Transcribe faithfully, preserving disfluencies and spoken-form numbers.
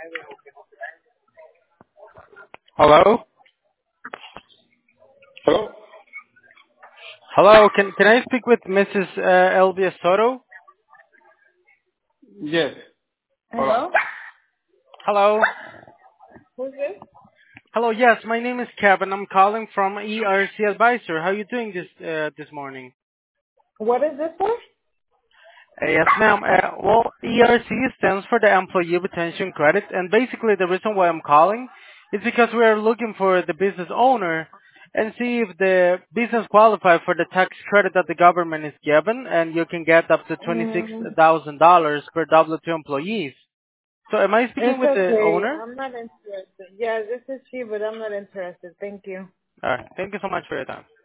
Hello? Hello? Hello, can can I speak with Missus Uh, Elvia Soto? Yes. Hola. Hello? Hello? Who's this? Hello, yes, my name is Kevin. I'm calling from E R C Advisor. How are you doing this uh, this morning? What is this for? Uh, yes, ma'am. Uh, well, E R C stands for the Employee Retention Credit, and basically the reason why I'm calling is because we are looking for the business owner and see if the business qualify for the tax credit that the government is given, and you can get up to twenty-six Mm, thousand dollars per W two employees. So am I speaking it's with the okay. owner? I'm not interested. Yeah, this is she, but I'm not interested. Thank you. All right. Thank you so much for your time.